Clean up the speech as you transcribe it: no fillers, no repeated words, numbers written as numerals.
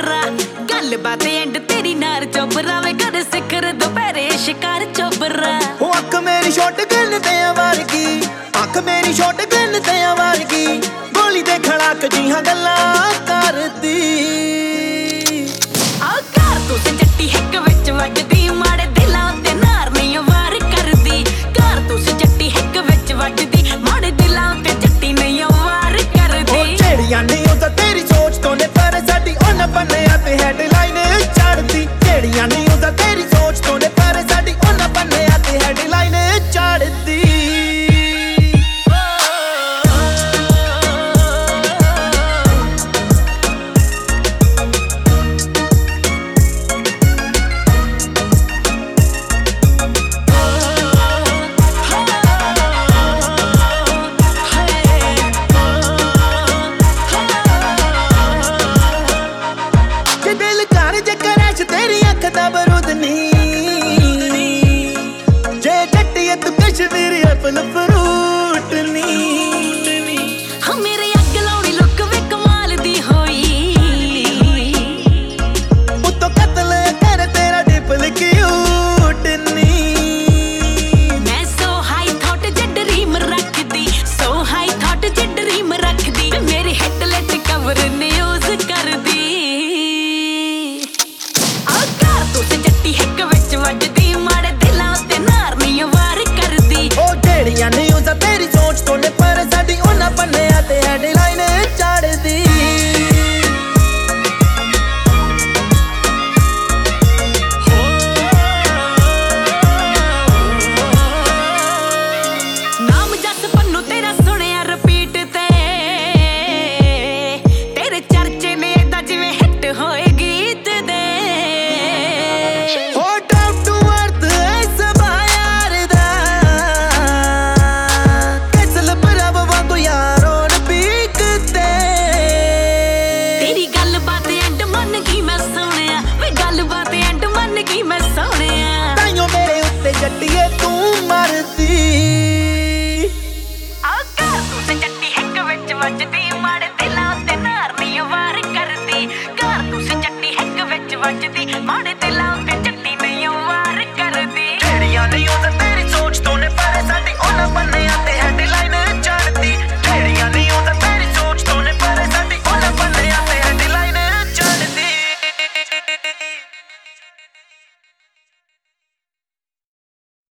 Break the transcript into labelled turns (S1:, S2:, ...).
S1: चोबरा गल बात एंड तेरी नार चोबरा वे कर सिखर दोपहरे शिकार चोबरा।
S2: अख मेरी शॉट गन ते वार की, अख मेरी शॉट गन ते वार की, गोली दे खड़ाक जिहां गल्लां करदी।
S1: आ कारतूस जट्टी हिक विच वजदी, माड़े दिलां ते नार नहीं वार करदी। कारतूस जट्टी हिक विच वजदी, माड़े दिलां ते जट्टी नहीं वार करदी।
S2: ਜਿਹੜੀਆਂ ਨਹੀਂ ਉਹ ਤਾਂ ਤੇਰੀ ਸੋਚ ਤੋਂ ਨੇ, ਪਰ ਸਾਡੀ ਉਹਨਾਂ ਬੰਨਿਆਂ ਤੇ ਹੈਡਲਾਈਨ ਚੜਦੀ। ਜਿਹੜੀਆਂ ਨਹੀਂ ਉਹ ਤਾਂ ਤੇਰੀ ਸੋਚ ਤੋਂ ਨੇ, ਪਰ ਸਾਡੀ ਉਹਨਾਂ ਬੰਨਿਆਂ ਤੇ ਹੈਡਲਾਈਨ ਚੜਦੀ। तेरी अख दा बरूद नी जे जट्टी तू कश्मीरी एप्पल फ्रूट नी।
S1: हाँ मेरे अग लाउनी लुक वे कमाल दी होई,
S2: उतो कतल कर तेरा डिपल क्यूट नी।
S1: मैं सो हाई थॉट ज ड्रीम रखदी, सो हाई थॉट ज ड्रीम रखदी, मेरी हेडलाइट कवर न्यूज़ करदी। जट्टी हिक विच वजदी, माड़े दिलां ते नार नहीं वार करदी।
S2: ओ ਜਿਹੜੀਆਂ ਨਹੀਂ ਉਹ ਤਾਂ ਤੇਰੀ ਸੋਚ ਤੋਂ ਨੇ, ਪਰ ਸਾਡੀ ਉਹਨਾਂ ਬੰਨਿਆਂ ਤੇ ਹੈਡਲਾਈਨ ਚੜਦੀ।
S1: नाम जस पन्नू तेरा सुनिया रिपीट ते, तेरे चर्चे ने दा जिवें हिट होए गीत दे।
S2: जट्टिए तू मरदी
S1: आ कारतूस जट्टी हिक विच वजदी, माड़े दिलां ते नार नहीं वार करदी। कारतूस जट्टी हिक विच वजदी।